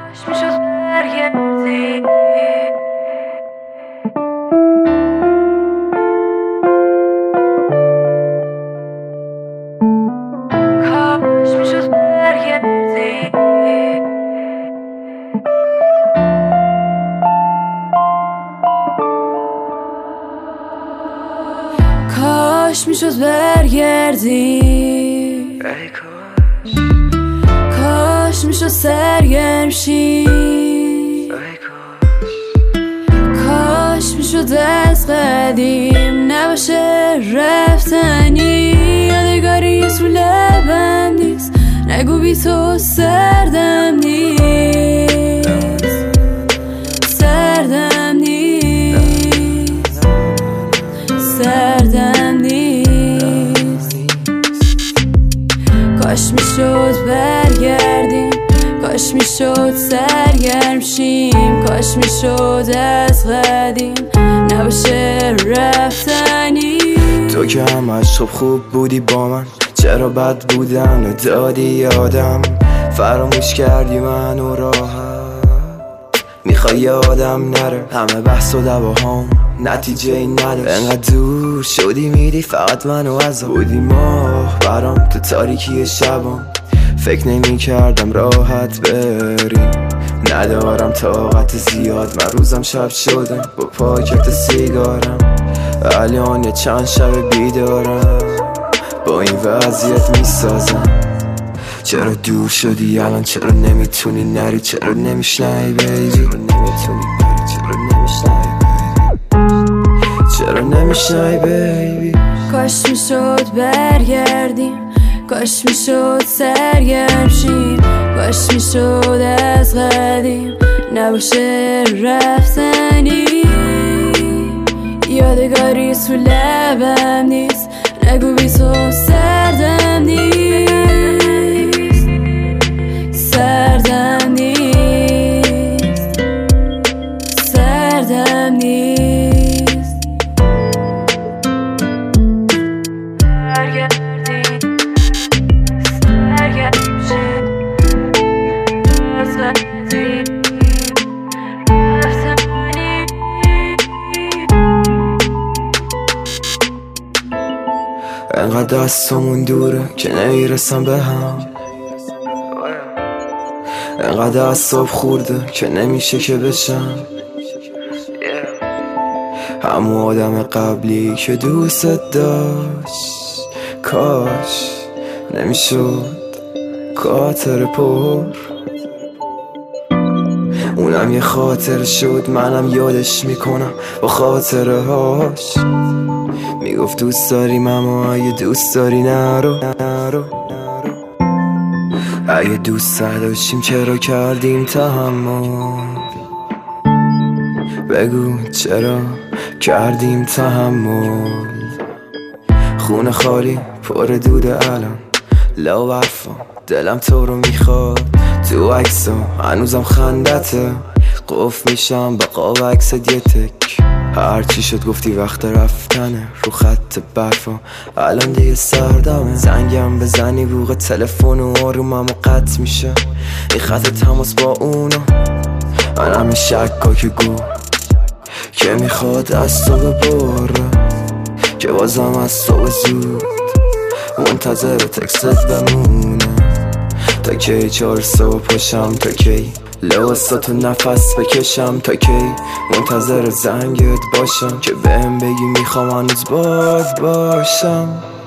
کاش میشد برگردی، کاش میشد سرگرم شی، کاش میشد از قدیم نباشه رفتنی. یادگاری تو لبم نیست، نگو بی تو سردم نیست، سردم نیست، سردم نیست. کاش میشد برگردیم، کاش میشد سرگرم شیم، کاش میشد از قدیم نباشه رفتنی. تو که همش خوب بودی با من، چرا بد بودن دادی یادم؟ فراموش کردی منو راحت، میخوای یادم نره همه بحث و دواهام نتیجه این نداشت. انقدر دور شدی میری فقط منو از بودی ماه برام تو تاریکی شبام. فکر نمی کردم راحت بری، ندارم طاقت زیاد، من روزم شب شدم با پاکت سیگارم. الان چند شب بیدارم با این وضعیت میسازم. چرا دور شدی الان؟ چرا نمیتونی نری؟ چرا نمیشنی بیبی؟ چرا نمیتونی بری؟ چرا نمیشنی بیبی؟ چرا نمیشنی بیبی؟ کاش میشد برگردیم، کاش میشد سرگرم شیم، کاش میشد از قدیم نباشه رفتنی. یادگاری تو لبم نیست، نگو بی تو سردم نیست، سردم نیست، سردم نیست. برگردی سرگرم شیم، رفتنی رفتنی. انقدر دستمون دوره که نمیرسم به هم، انقدر اعصاب خورده که نمیشه که بشم همون آدم قبلی که دوست داشت. کاش نمیشد خاطر پر، اونم یه خاطر شد منم یادش میکنم با خاطره هاش. میگفت دوست داریم اما اگه دوست داری نرو، اگه دوست نداشتیم چرا کردیم تحمل؟ بگو چرا کردیم تحمل؟ خونه خالی پر دوده الان لا برفا، دلم تو رو میخواد تو عکسا هنوزم خندته. قف میشم با قاب عکست یه تک، هرچی شد گفتی وقت رفتنه رو خط برفا. الان دیگه سردمه، زنگم بزنی بوق تلفن و آرومم و قطع میشه این خط تماس با اونو. من همه شکا که گو که میخواد از تو ببره، که بازم از تو زود منتظر تکست بمونه. تا کی 400 پشم، تا کی لباساتو نفس بکشم، تا کی منتظر زنگت باشم که بهم بگی میخوام هنوز باد باشم.